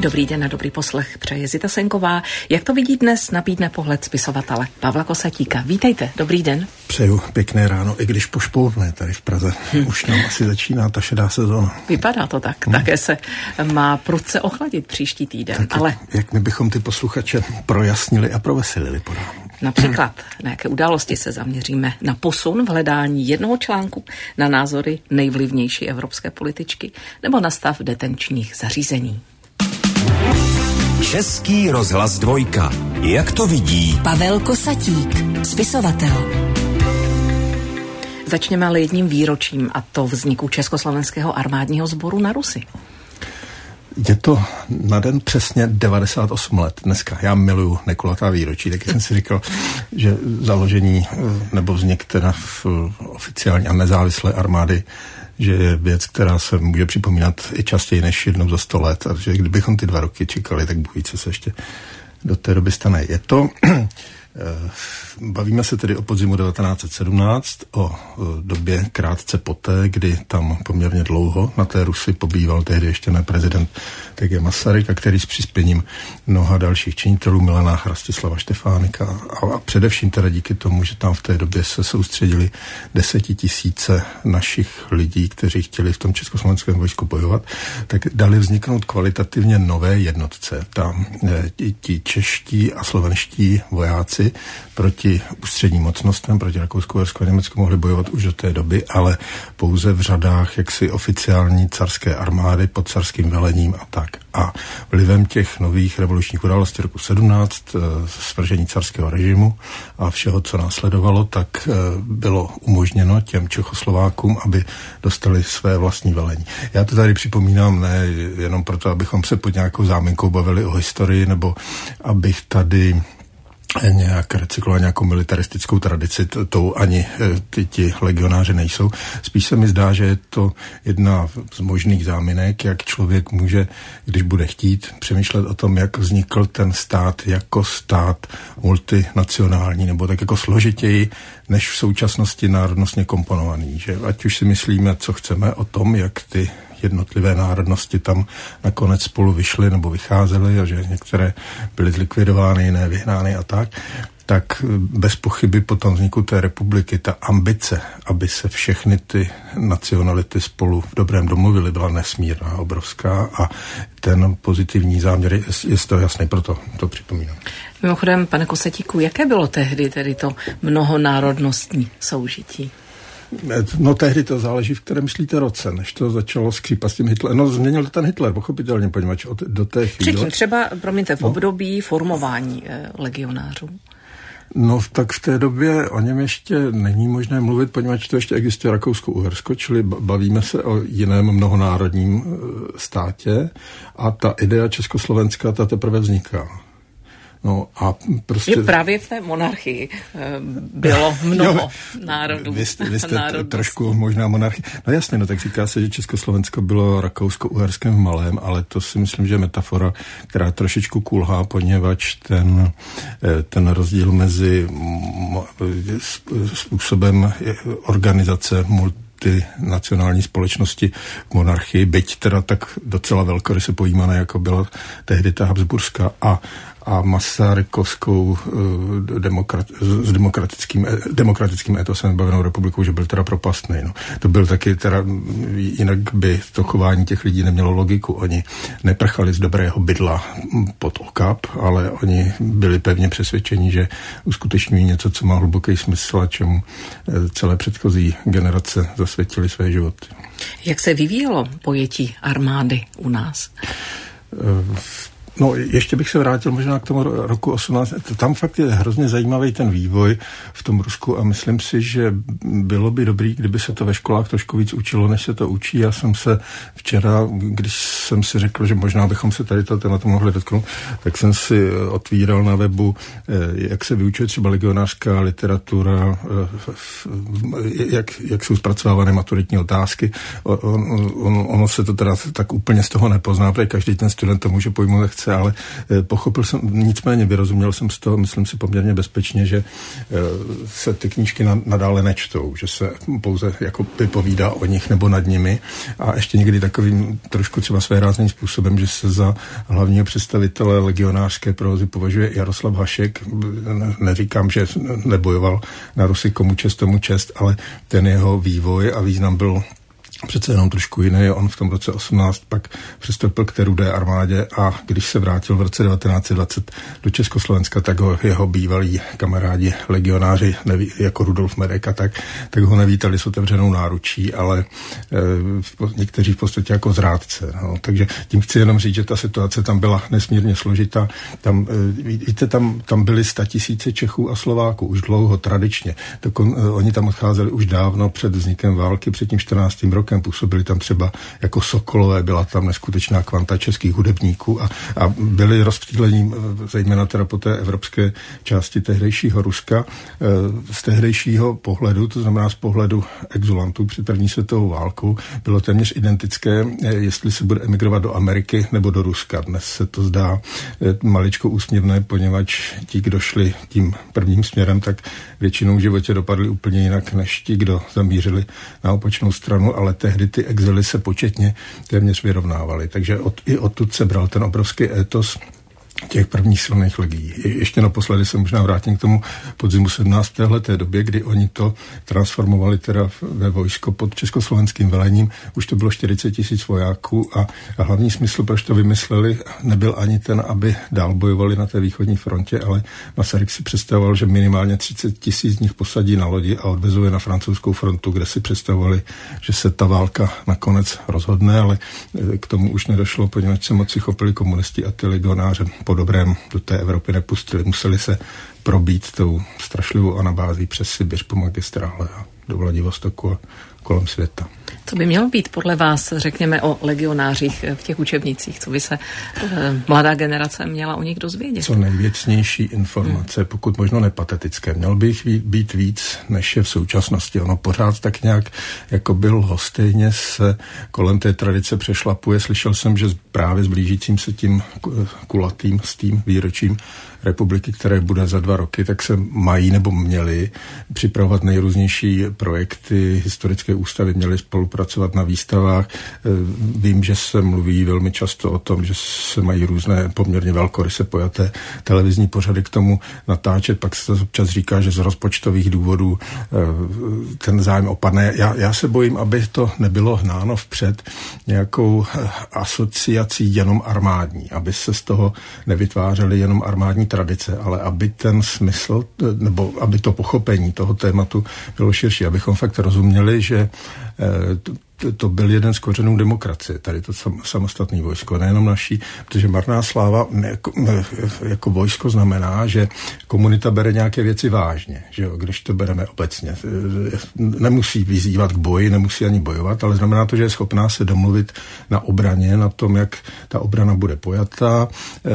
Dobrý den a dobrý poslech přeje Zita Senková. Jak to vidí dnes, nabídne pohled spisovatele Pavla Kosatíka. Vítejte, dobrý den. Přeju pěkné ráno, i když pošpourné tady v Praze. Už nám asi začíná ta šedá sezóna. Vypadá to tak. Také se má prudce ochladit příští týden. Tak ale jak my bychom ty posluchače projasnili a proveselili podám. Například, na jaké události se zaměříme? Na posun v hledání jednoho článku, na názory nejvlivnější evropské političky nebo na stav detenčních zařízení. Český rozhlas 2. Jak to vidí Pavel Kosatík, spisovatel. Začněme ale jedním výročím, a to vzniku Československého armádního sboru na Rusi. Je to na den přesně 98 let dneska. Já miluju nekulatá výročí, taky jsem si říkal, že založení nebo vznik teda v oficiální a nezávislé armády, že je věc, která se může připomínat i častěji než jednou za 100 let. A že kdybychom ty 2 roky čekali, tak bůh ví, co se ještě do té doby stane. Je to... Bavíme se tedy o podzimu 1917, o době krátce poté, kdy tam poměrně dlouho na té Rusi pobýval tehdy ještě ne prezident T.G. Masaryk, a který s přispěním mnoha dalších činitelů, Milana Rastislava Štefánika a především teda díky tomu, že tam v té době se soustředili 10 000 našich lidí, kteří chtěli v tom československém vojsku bojovat, tak dali vzniknout kvalitativně nové jednotce. Ti čeští a slovenští vojáci proti ústředním mocnostem, proti Rakousku, Uhersku a Německu mohli bojovat už do té doby, ale pouze v řadách jaksi oficiální carské armády pod carským velením a tak. A vlivem těch nových revolučních událostí roku 17, svržení carského režimu a všeho, co následovalo, tak bylo umožněno těm Čechoslovákům, aby dostali své vlastní velení. Já to tady připomínám ne jenom proto, abychom se pod nějakou záminkou bavili o historii, nebo abych tady nějak recykloval nějakou militaristickou tradici, tou ani ti legionáři nejsou. Spíš se mi zdá, že je to jedna z možných záminek, jak člověk může, když bude chtít, přemýšlet o tom, jak vznikl ten stát jako stát multinacionální, nebo tak jako složitěji, než v současnosti národnostně komponovaný. Že ať už si myslíme, co chceme o tom, jak ty jednotlivé národnosti tam nakonec spolu vyšly nebo vycházely a že některé byly zlikvidovány, jiné vyhnány a tak bez pochyby po tom vzniku té republiky ta ambice, aby se všechny ty nacionality spolu v dobrém domluvily, byla nesmírná, obrovská a ten pozitivní záměr je z toho jasný, proto to připomínám. Mimochodem, pane Kosatíku, jaké bylo tehdy tedy to mnohonárodnostní soužití? No tehdy to záleží, v kterém myslíte roce, než to začalo skřípat s tím Hitlerem. No změnil to ten Hitler, pochopitelně, poněvadž do té chvíle... Předtím třeba, promiňte, v období formování legionářů. No tak v té době o něm ještě není možné mluvit, poněvadž to ještě existuje Rakousko-Uhersko, čili bavíme se o jiném mnohonárodním státě a ta idea Československa ta teprve vzniká. No a prostě... Že právě v té monarchii bylo mnoho národů. Vy jste trošku možná monarchie. No jasně, no tak říká se, že Československo bylo Rakousko-Uherském v malém, ale to si myslím, že je metafora, která trošičku kulhá, poněvadž ten rozdíl mezi způsobem organizace nacionální společnosti v monarchii, byť teda tak docela velkoryse pojímané, jako byla tehdy ta habsburská a masarykovskou demokratickým etosem vybavenou republikou, že byl teda propastný. No. To byl taky teda, jinak by to chování těch lidí nemělo logiku. Oni neprchali z dobrého bydla pod okap, ale oni byli pevně přesvědčeni, že uskutečňují něco, co má hluboký smysl a čemu celé předchozí generace zasvětily své životy. Jak se vyvíjelo pojetí armády u nás? No, ještě bych se vrátil možná k tomu roku 18. Tam fakt je hrozně zajímavý ten vývoj v tom Rusku a myslím si, že bylo by dobrý, kdyby se to ve školách trošku víc učilo, než se to učí. Já jsem se včera, když jsem si řekl, že možná bychom se tady to tématu mohli dotknout, tak jsem si otvíral na webu, jak se vyučuje třeba legionářská literatura, jak jsou zpracovávané maturitní otázky. Ono se to teda tak úplně z toho nepozná, protože každý ten student to může pojmout, jak chce. reakce, ale pochopil jsem, nicméně vyrozuměl jsem z toho, myslím si poměrně bezpečně, že se ty knížky nadále nečtou, že se pouze jako vypovídá o nich nebo nad nimi a ještě někdy takovým trošku třeba svérázným způsobem, že se za hlavního představitele legionářské prózy považuje Jaroslav Hašek. Neříkám, že nebojoval na Rusy komu čest, tomu čest, ale ten jeho vývoj a význam byl přece jenom trošku jiný. On v tom roce 18 pak přestoupil k té Rudé armádě a když se vrátil v roce 1920 do Československa, tak ho jeho bývalí kamarádi legionáři jako Rudolf Medek a tak ho nevítali s otevřenou náručí, ale někteří v podstatě jako zrádce. No. Takže tím chci jenom říct, že ta situace tam byla nesmírně složitá. Víte, tam byly 100 000 Čechů a Slováků už dlouho, tradičně. Oni tam odcházeli už dávno před vznikem války, před tím 14. rokem. Působili tam třeba jako Sokolové, byla tam neskutečná kvanta českých hudebníků a byli rozptýlení zejména teda po té evropské části tehdejšího Ruska. Z tehdejšího pohledu, to znamená z pohledu exulantů před první světovou válkou, bylo téměř identické, jestli se bude emigrovat do Ameriky nebo do Ruska. Dnes se to zdá maličko úsměvné, poněvadž ti, kdo šli tím prvním směrem, tak většinou v životě dopadli úplně jinak než ti, kdo zamířili na opačnou stranu, ale tehdy ty exily se početně téměř vyrovnávaly. Takže i odtud se bral ten obrovský étos těch prvních silných legií. Ještě naposledy se možná vrátím k tomu podzimu 17. té době, kdy oni to transformovali teda ve vojsko pod československým velením. Už to bylo 40 000 vojáků a hlavní smysl, proč to vymysleli, nebyl ani ten, aby dál bojovali na té východní frontě, ale Masaryk si představoval, že minimálně 30 000 z nich posadí na lodi a odvezuje na francouzskou frontu, kde si představovali, že se ta válka nakonec rozhodne, ale k tomu už nedošlo, poněvadž se moci chopili komunisti a ty legionáře po dobrém do té Evropy nepustili. Museli se probít tou strašlivou anabází přes Sibiř po magistrále a do Vladivostoku a kolem světa. Co by mělo být podle vás, řekněme, o legionářích v těch učebnicích? Co by se mladá generace měla o nich dozvědět? Co nejvěcnější informace, pokud možno nepatetické. Měl by jich být víc, než je v současnosti. Ono pořád tak nějak, jako byl hostejně, se kolem té tradice přešlapuje. Slyšel jsem, že právě s blížícím se tím kulatým s tím výročím republiky, které bude za 2 roky, tak se mají nebo měli připravovat nejrůznější projekty. Historické ústavy měly spolupracovat na výstavách. Vím, že se mluví velmi často o tom, že se mají různé poměrně velkoryse pojaté televizní pořady k tomu natáčet. Pak se to občas říká, že z rozpočtových důvodů ten zájem opadne. Já se bojím, aby to nebylo hnáno vpřed nějakou asociací jenom armádní, aby se z toho nevytvářely jenom armádní tradice, ale aby ten smysl, nebo aby to pochopení toho tématu bylo širší, abychom fakt rozuměli, že to byl jeden z kořenů demokracie, tady to samostatné vojsko, nejenom naší, protože marná sláva jako vojsko znamená, že komunita bere nějaké věci vážně, že jo, když to bereme obecně. Nemusí vyzývat k boji, nemusí ani bojovat, ale znamená to, že je schopná se domluvit na obraně, na tom, jak ta obrana bude pojatá.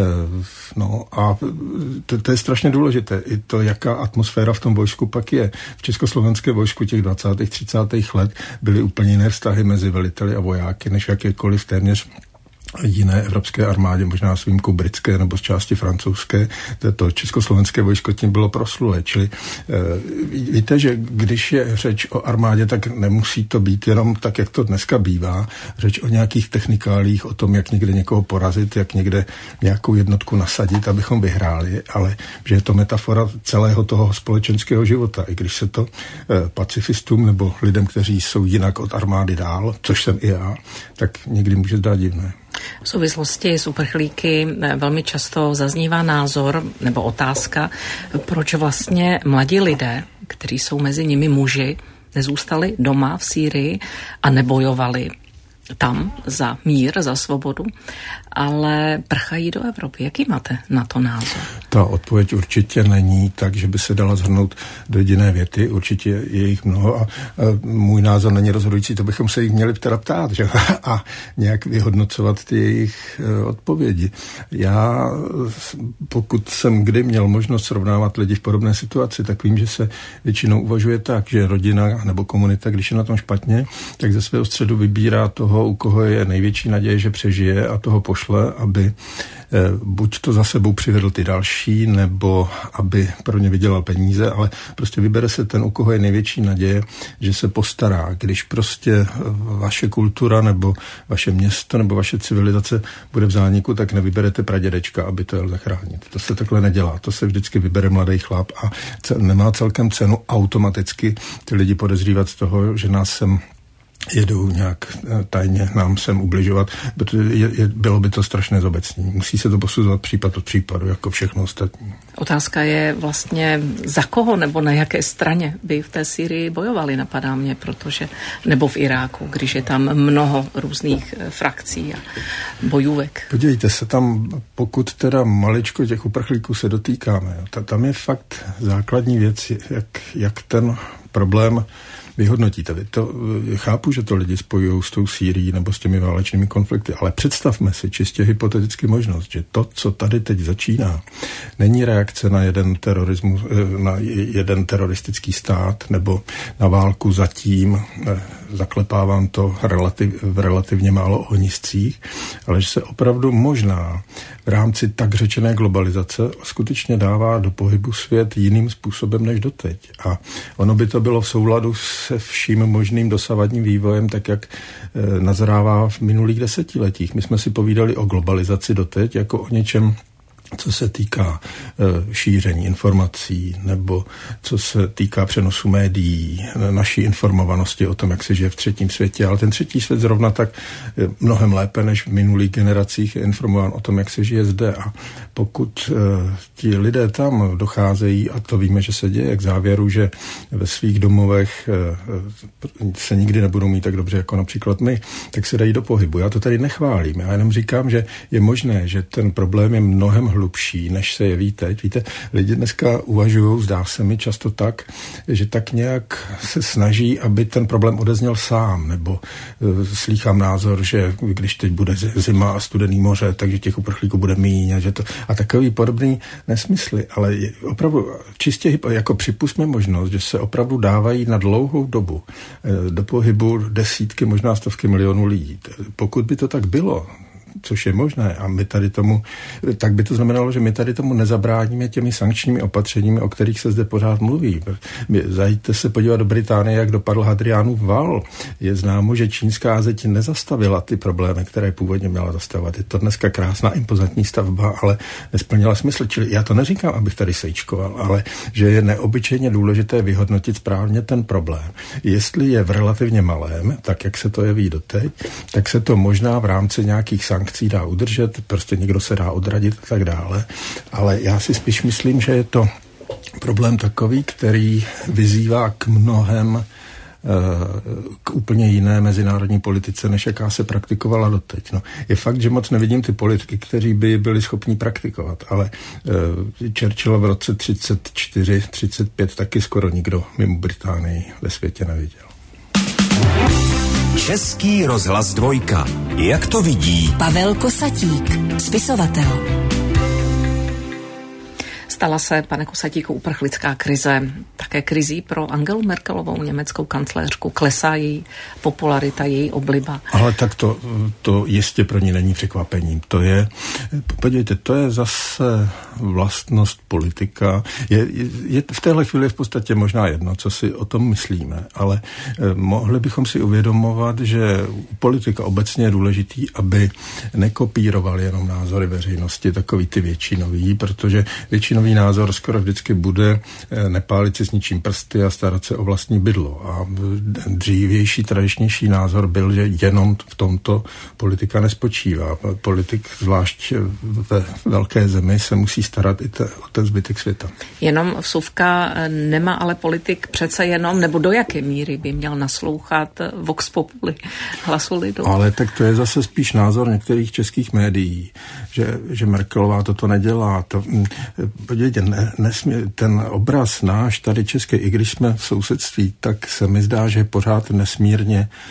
No a to je strašně důležité. I to, jaká atmosféra v tom vojsku pak je. V československé vojsku těch 20. 30. let byly úplně jiné vztahy mezi veliteli a vojáky, než jakékoliv téměř jiné evropské armádě, možná s výjimkou britské nebo z části francouzské. To československé vojsko tím bylo proslulé. Čili víte, že když je řeč o armádě, tak nemusí to být jenom tak, jak to dneska bývá. Řeč o nějakých technikálích, o tom, jak někde někoho porazit, jak někde nějakou jednotku nasadit, abychom vyhráli, ale že je to metafora celého toho společenského života. I když se to pacifistům nebo lidem, kteří jsou jinak od armády dál, což jsem i já, tak někdy může zdát divné. V souvislosti s uprchlíky velmi často zaznívá názor nebo otázka, proč vlastně mladí lidé, kteří jsou mezi nimi muži, nezůstali doma v Sýrii a nebojovali tam za mír, za svobodu, ale prchají do Evropy. Jaký máte na to názor? Ta odpověď určitě není tak, že by se dala shrnout do jediné věty. Určitě je jich mnoho a můj názor není rozhodující, to bychom se jich měli teda ptát, že? A nějak vyhodnocovat ty jejich odpovědi. Já, pokud jsem kdy měl možnost srovnávat lidi v podobné situaci, tak vím, že se většinou uvažuje tak, že rodina nebo komunita, když je na tom špatně, tak ze svého středu vybírá toho, u koho je největší naděje, že přežije a toho pošle, aby buď to za sebou přivedl ty další, nebo aby pro ně vydělal peníze, ale prostě vybere se ten, u koho je největší naděje, že se postará. Když prostě vaše kultura nebo vaše město nebo vaše civilizace bude v zániku, tak nevyberete pradědečka, aby to jel zachránit. To se takhle nedělá. To se vždycky vybere mladý chlap a nemá celkem cenu automaticky ty lidi podezřívat z toho, že nás sem jedou nějak tajně nám sem ubližovat, protože bylo by to strašné zobecní. Musí se to posuzovat případ od případu, jako všechno ostatní. Otázka je vlastně za koho nebo na jaké straně by v té Sýrii bojovali, napadá mě, protože, nebo v Iráku, když je tam mnoho různých frakcí a bojůvek. Podívejte se tam, pokud teda maličko těch uprchlíků se dotýkáme, tam je fakt základní věc, jak ten problém vyhodnotíte. Chápu, že to lidi spojují s tou Sýrií nebo s těmi válečnými konflikty, ale představme si čistě hypoteticky možnost, že to, co tady teď začíná, není reakce na jeden teroristický stát nebo na válku zatím, zaklepávám to v relativně málo ohniscích, ale že se opravdu možná v rámci tak řečené globalizace skutečně dává do pohybu svět jiným způsobem než doteď. A ono by to bylo v souladu se vším možným dosavadním vývojem, tak jak nazrává v minulých desetiletích. My jsme si povídali o globalizaci doteď jako o něčem, co se týká šíření informací nebo co se týká přenosu médií, naší informovanosti o tom, jak se žije v třetím světě. Ale ten třetí svět zrovna tak mnohem lépe než v minulých generacích je informován o tom, jak se žije zde. A pokud ti lidé tam docházejí, a to víme, že se děje, k závěru, že ve svých domovech se nikdy nebudou mít tak dobře jako například my, tak se dají do pohybu. Já to tady nechválím. Já jenom říkám, že je možné, že ten problém je mnohem hlubší, než se jeví teď. Víte, lidi dneska uvažují, zdá se mi často tak, že tak nějak se snaží, aby ten problém odezněl sám, nebo slýchám názor, že když teď bude zima a studený moře, takže těch uprchlíků bude míň a takový podobný nesmysly, ale opravdu čistě jako připustme možnost, že se opravdu dávají na dlouhou dobu do pohybu desítky, možná stovky milionů lidí. Pokud by to tak bylo, což je možné, a my tady tomu, tak by to znamenalo, že my tady tomu nezabráníme těmi sankčními opatřeními, o kterých se zde pořád mluví. Zajďte se podívat do Británie, jak dopadl Hadriánův val. Je známo, že čínská zeď nezastavila ty problémy, které původně měla zastavovat. Je to dneska krásná, impozantní stavba, ale nesplnila smysl. Čili já to neříkám, abych tady sejčkoval, ale že je neobyčejně důležité vyhodnotit správně ten problém. Jestli je v relativně malém, tak jak se to jeví doteď, tak se to možná v rámci nějakých sankcí dá udržet, prostě někdo se dá odradit a tak dále, ale já si spíš myslím, že je to problém takový, který vyzývá k mnohem k úplně jiné mezinárodní politice, než jaká se praktikovala doteď. No, je fakt, že moc nevidím ty politiky, kteří by byli schopni praktikovat, ale Churchill v roce 34-35 taky skoro nikdo mimo Británii ve světě neviděl. Český rozhlas Dvojka. Jak to vidí Pavel Kosatík, spisovatel. Stala se, pane Kosatíku, uprchlická krize také krizí pro Angelu Merkelovou, německou kancléřku. Klesá její popularita, její obliba. Ale tak to jistě pro ní není překvapením. Podívejte, to je zase vlastnost politika. Je v téhle chvíli v podstatě možná jedno, co si o tom myslíme, ale mohli bychom si uvědomovat, že politika obecně je důležitý, aby nekopíroval jenom názory veřejnosti, takový ty většinový, protože většinový názor skoro vždycky bude nepálit si s ničím prsty a starat se o vlastní bydlo. A dřívější, tradičnější názor byl, že jenom v tomto politika nespočívá. Politik, zvlášť ve velké zemi, se musí starat i o ten zbytek světa. Jenom vsuvka, nemá ale politik přece jenom, nebo do jaké míry by měl naslouchat vox populi, hlasu lidu? Ale tak to je zase spíš názor některých českých médií, že Merkelová toto nedělá. Podívejte, ten obraz náš tady český, i když jsme v sousedství, tak se mi zdá, že je pořád nesmírně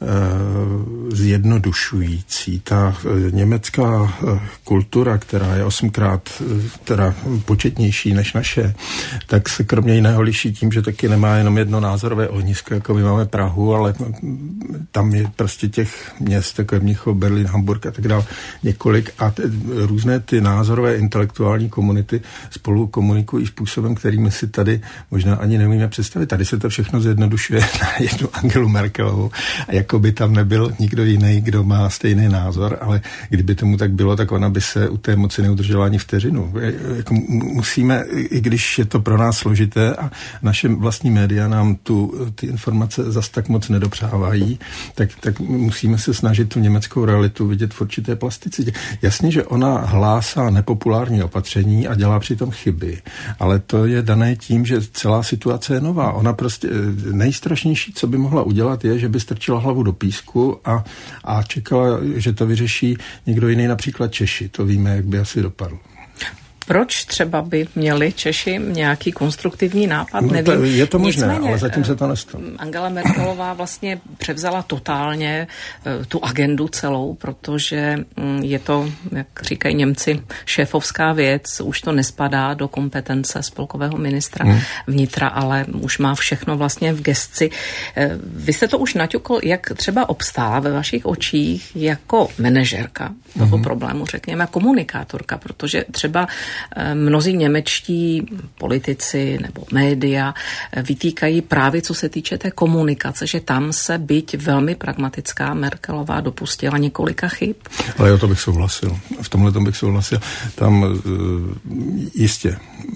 zjednodušující. Ta německá kultura, která je 8krát teda početnější než naše, tak se kromě jiného liší tím, že taky nemá jenom jedno názorové ohnisko, jako my máme Prahu, ale tam je prostě těch měst, jako je Mnichov, Berlín, Hamburg a tak dále, několik a různé ty názorové intelektuální komunity spolu komunikují způsobem, který my si tady možná ani neumíme představit. Tady se to všechno zjednodušuje na jednu Angelu Merkelovou a jako by tam nebyl nikdo jiný, kdo má stejný názor, ale kdyby tomu tak bylo, tak ona by se u té moci neudržela ani vteřinu. Jako musíme, i když je to pro nás složité a naše vlastní média nám ty informace zas tak moc nedopřávají, tak musíme se snažit tu německou realitu vidět v určité plasticitě. Jasně, že ona hlásá nepopulární opatření a dělá přitom chyby, ale to je dané tím, že celá situace je nová. Ona prostě nejstrašnější, co by mohla udělat, je, že by strčila hlavu do písku a čekala, že to vyřeší někdo jiný, například Češi. To víme, jak by asi dopadlo. Proč třeba by měli Češi nějaký konstruktivní nápad? No, nevím. Je to možné, Nicméně, ale zatím se to nestalo. Angela Merkelová vlastně převzala totálně tu agendu celou, protože je to, jak říkají Němci, šéfovská věc, už to nespadá do kompetence spolkového ministra vnitra, ale už má všechno vlastně v gesci. Vy jste to už naťukl, jak třeba obstála ve vašich očích jako manažerka toho problému, řekněme, komunikátorka, protože třeba mnozí němečtí politici nebo média vytýkají právě, co se týče té komunikace, že tam se byť velmi pragmatická Merkelová dopustila několika chyb. Ale jo, to bych souhlasil. V tomhle tom bych souhlasil. Tam jistě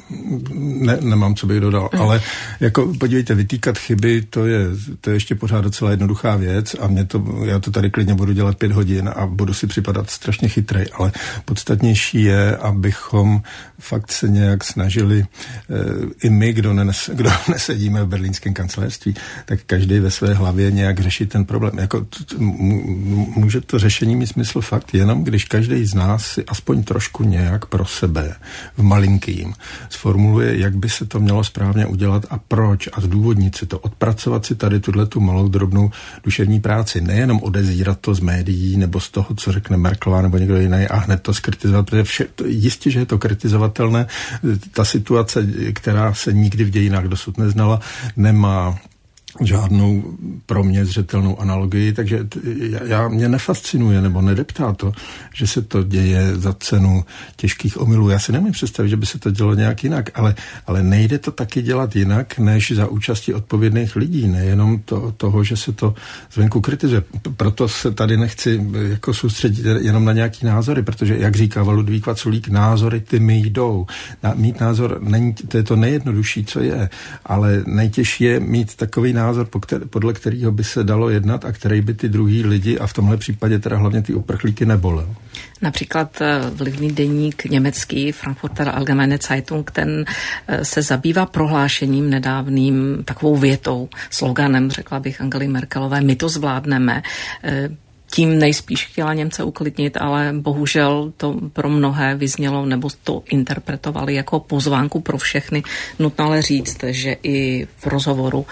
nemám, co bych dodal, ale jako podívejte, vytýkat chyby, to je ještě pořád docela jednoduchá věc a já to tady klidně budu dělat 5 hodin a budu si připadat strašně chytrej, ale podstatnější je, abychom fakt se nějak snažili i my, kdo nesedíme v berlínském kancelářství, tak každý ve své hlavě nějak řešit ten problém. Jako může to řešení mít smysl fakt jenom, když každý z nás si aspoň trošku nějak pro sebe v malinkým sformuluje, jak by se to mělo správně udělat a proč a zdůvodnit si to, odpracovat si tady tu malou drobnou duševní práci, nejenom odezírat to z médií nebo z toho, co řekne Merkelová nebo někdo jiný a hned to skritizovat, protože jistě, že je to kritizovatelné. Ta situace, která se nikdy v dějinách dosud neznala, nemá žádnou pro mě zřetelnou analogii, takže mě nefascinuje nebo nedeptá to, že se to děje za cenu těžkých omylů. Já si nemůžu představit, že by se to dělo nějak jinak, ale nejde to taky dělat jinak, než za účasti odpovědných lidí, nejenom toho, že se to zvenku kritizuje. Proto se tady nechci jako soustředit jenom na nějaký názory, protože, jak říká Ludvík Vaculík, názory ty mi jdou. Mít názor, to je to nejjednodušší, co je, ale nejtěžší je mít takový názor, podle kterého by se dalo jednat a který by ty druhý lidi a v tomhle případě teda hlavně ty uprchlíky nebolel. Například vlivný deník německý Frankfurter Allgemeine Zeitung, ten se zabývá prohlášením nedávným, takovou větou, sloganem, řekla bych Angely Merkelové, my to zvládneme. Tím nejspíš chtěla Němce uklidnit, ale bohužel to pro mnohé vyznělo, nebo to interpretovali jako pozvánku pro všechny. Nutno ale říct, že i v rozhovoru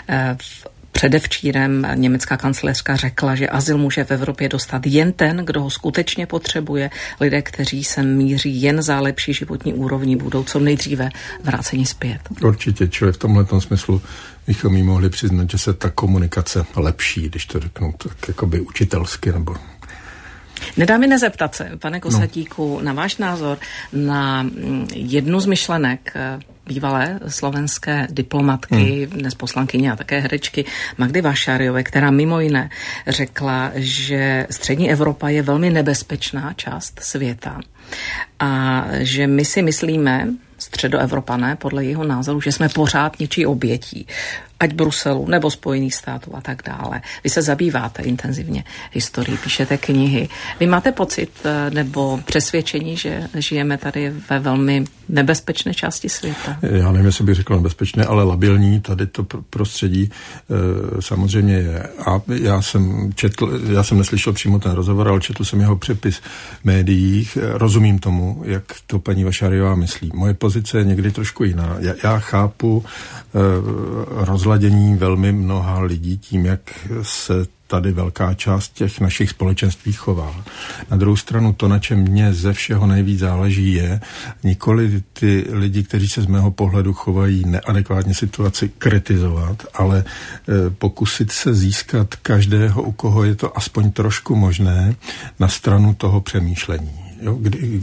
předevčírem německá kancléřka řekla, že azyl může v Evropě dostat jen ten, kdo ho skutečně potřebuje. Lidé, kteří se míří jen za lepší životní úrovní, budou co nejdříve vráceni zpět. Určitě, čili v tomhletom smyslu bychom jí mohli přiznat, že se ta komunikace lepší, když to řeknu tak jakoby učitelsky nebo... Nedá mi nezeptat se, pane Kosatíku, na váš názor na jednu z myšlenek bývalé slovenské diplomatky, dnes poslankyně a také herečky Magdy Vašáriové, která mimo jiné řekla, že střední Evropa je velmi nebezpečná část světa a že my si myslíme, středoevropané, podle jeho názoru, že jsme pořád něčí obětí, ať Bruselu nebo Spojených států a tak dále. Vy se zabýváte intenzivně historií, píšete knihy. Vy máte pocit nebo přesvědčení, že žijeme tady ve velmi nebezpečné části světa? Já nevím, jestli bych řekl nebezpečné, ale labilní tady to prostředí samozřejmě je. A já jsem neslyšel přímo ten rozhovor, ale četl jsem jeho přepis v médiích. Rozumím tomu, jak to paní Vašáriová myslí. Moje pozice je někdy trošku jiná. Já chápu rozladění velmi mnoha lidí tím, jak se tady velká část těch našich společenství chová. Na druhou stranu to, na čem mě ze všeho nejvíc záleží, je nikoli ty lidi, kteří se z mého pohledu chovají neadekvátně situaci, kritizovat, ale pokusit se získat každého, u koho je to aspoň trošku možné, na stranu toho přemýšlení. Jo,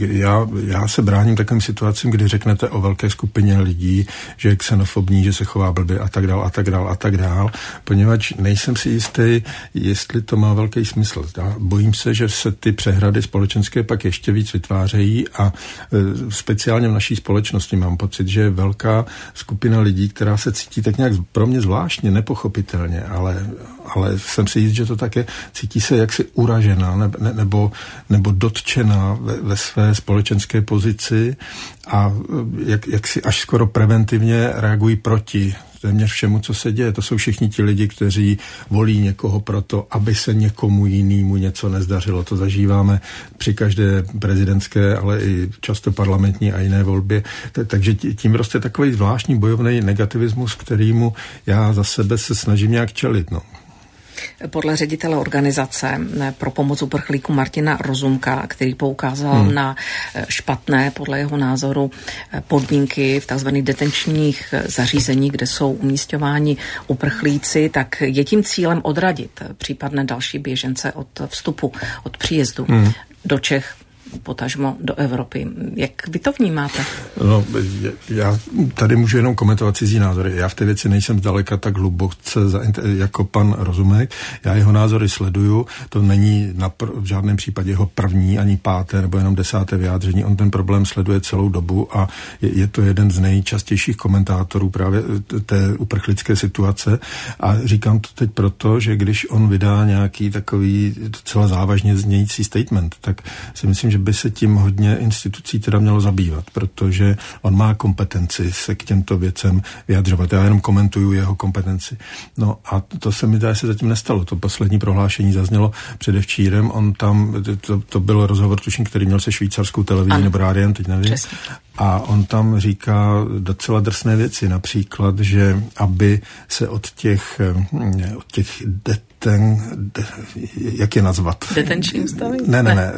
já se bráním takovým situacím, kdy řeknete o velké skupině lidí, že je xenofobní, že se chová blbě a tak dál, poněvadž nejsem si jistý, jestli to má velký smysl. Bojím se, že se ty přehrady společenské pak ještě víc vytvářejí a speciálně v naší společnosti mám pocit, že je velká skupina lidí, která se cítí tak nějak pro mě zvláštně, nepochopitelně, ale jsem si jist, že to také cítí se jaksi uražená nebo dotčená ve své společenské pozici a jak si až skoro preventivně reagují proti téměř všemu, co se děje. To jsou všichni ti lidi, kteří volí někoho proto, aby se někomu jinému něco nezdařilo. To zažíváme při každé prezidentské, ale i často parlamentní a jiné volbě. Takže tím roste takový zvláštní bojovný negativismus, kterýmu já za sebe se snažím nějak čelit. No. Podle ředitele organizace pro pomoc uprchlíkům Martina Rozumka, který poukázal na špatné, podle jeho názoru, podmínky v tzv. Detenčních zařízení, kde jsou umísťováni uprchlíci, tak je tím cílem odradit případné další běžence od vstupu, od příjezdu do Čech, potažmo do Evropy. Jak vy to vnímáte? No, já tady můžu jenom komentovat cizí názory. Já v té věci nejsem zdaleka tak hluboce jako pan Rozumek. Já jeho názory sleduju. To není v žádném případě jeho první, ani páté, nebo jenom 10. vyjádření. On ten problém sleduje celou dobu a je to jeden z nejčastějších komentátorů právě té uprchlické situace. A říkám to teď proto, že když on vydá nějaký takový docela závažně znějící statement, tak si myslím, že by se tím hodně institucí teda mělo zabývat, protože on má kompetenci se k těmto věcem vyjadřovat. Já jenom komentuju jeho kompetenci. No a to se mi zdá, se zatím nestalo. To poslední prohlášení zaznělo předevčírem. On tam, to byl rozhovor, tuším, který měl se švýcarskou televizí nebo rádiem, teď nevím. Přesně. A on tam říká docela drsné věci, například, že aby se od těch jak je nazvat? Detenční ústavy? Ne.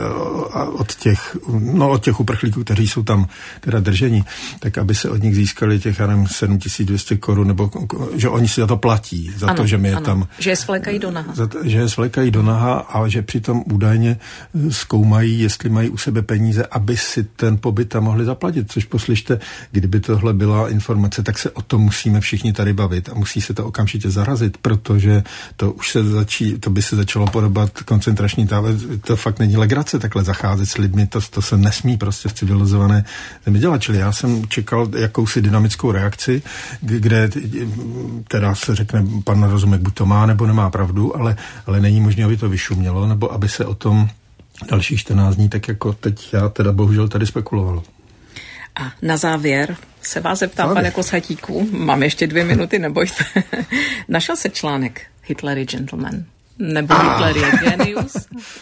Od těch uprchlíků, kteří jsou tam teda drženi, tak aby se od nich získali těch, 7200 korun, nebo že oni si za to platí, za to, že my je tam... Že je svlékají do naha. Že je svlékají do naha a že přitom údajně zkoumají, jestli mají u sebe peníze, aby si ten pobyt tam mohli zaplatit, což poslyšte, kdyby tohle byla informace, tak se o tom musíme všichni tady bavit a musí se to okamžitě zarazit, protože to by se začalo podobat koncentrační tábor. To fakt není legrace takhle zacházet s lidmi, to se nesmí prostě v civilizované zemi dělat. Čili já jsem čekal jakousi dynamickou reakci, kde teda se řekne, pan Rozumek buď to má, nebo nemá pravdu, ale není možné, aby to vyšumělo, nebo aby se o tom dalších 14 dní, tak jako teď já teda bohužel tady spekulovalo. A na závěr se vás zeptám, pane Kosatíku, mám ještě 2 minuty, nebojte. Našel se článek Hitler je gentleman? Nebo Hitler je genius?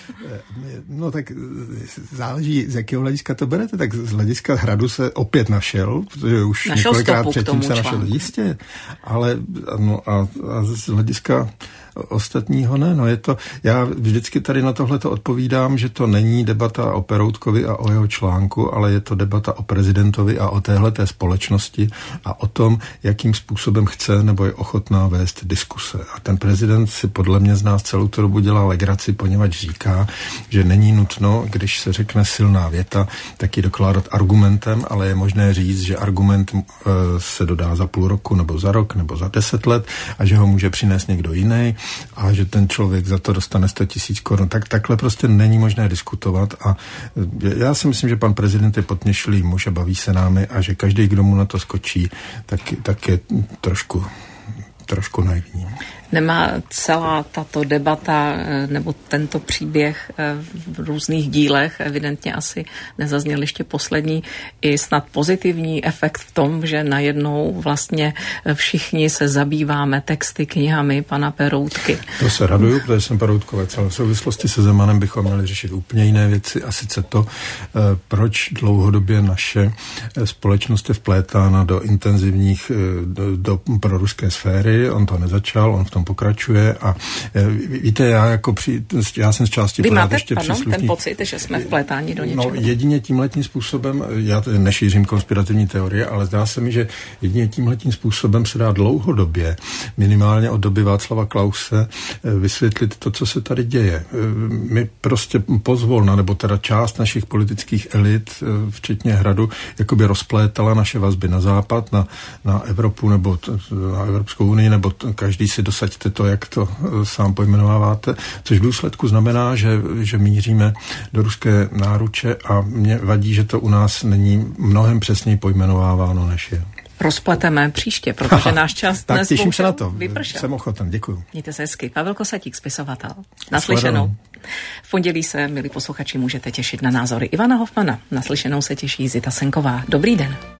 No tak záleží, z jakého hlediska to berete. Tak z hlediska Hradu se opět našel, protože už několikrát předtím se našel jistě, ale a z hlediska ostatního ne, no je to, já vždycky tady na tohleto odpovídám, že to není debata o Peroutkovi a o jeho článku, ale je to debata o prezidentovi a o téhleté společnosti a o tom, jakým způsobem chce nebo je ochotná vést diskuse. A ten prezident si podle mě z nás celou tu dobu dělá legraci, poněvadž říká, že není nutno, když se řekne silná věta, tak ji dokládat argumentem, ale je možné říct, že argument se dodá za půl roku nebo za rok nebo za 10 let a že ho může přinést někdo jiný a že ten člověk za to dostane 100 000 korun. Takhle prostě není možné diskutovat a já si myslím, že pan prezident je potněšlý muž a baví se námi a že každý, kdo mu na to skočí, tak je trošku naivní. Nemá celá tato debata nebo tento příběh v různých dílech, evidentně asi nezazněl ještě poslední, i snad pozitivní efekt v tom, že najednou vlastně všichni se zabýváme texty, knihami pana Peroutky. To se raduju, protože jsem Peroutkovec, ale v souvislosti se Zemanem bychom měli řešit úplně jiné věci a sice to, proč dlouhodobě naše společnost je vplétána do intenzivních, do proruské sféry. On to nezačal, on v tom tom pokračuje a víte, já jsem z části pořád ještě příslušný. Ten pocit, že jsme vplétáni do něčeho? No, jedině tímhletím způsobem, já nešířím konspirativní teorie, ale zdá se mi, že jedině tímhletím způsobem se dá dlouhodobě, minimálně od doby Václava Klause, vysvětlit to, co se tady děje. My prostě pozvolna, nebo teda část našich politických elit, včetně Hradu, jakoby rozplétala naše vazby na západ, na Evropu nebo na Evropskou unii, nebo každý si dosaďte to, jak to sám pojmenováváte, což v důsledku znamená, že míříme do ruské náruče a mě vadí, že to u nás není mnohem přesněji pojmenováváno, než je. Rozpleteme příště, protože náš čas dnes těším se na to. Vypršel. Jsem ochoten, děkuji. Mějte se hezky. Pavel Kosatík, spisovatel. Naslyšenou. V pondělí se, milí posluchači, můžete těšit na názory Ivana Hofmana. Naslyšenou se těší Zita Senková. Dobrý den.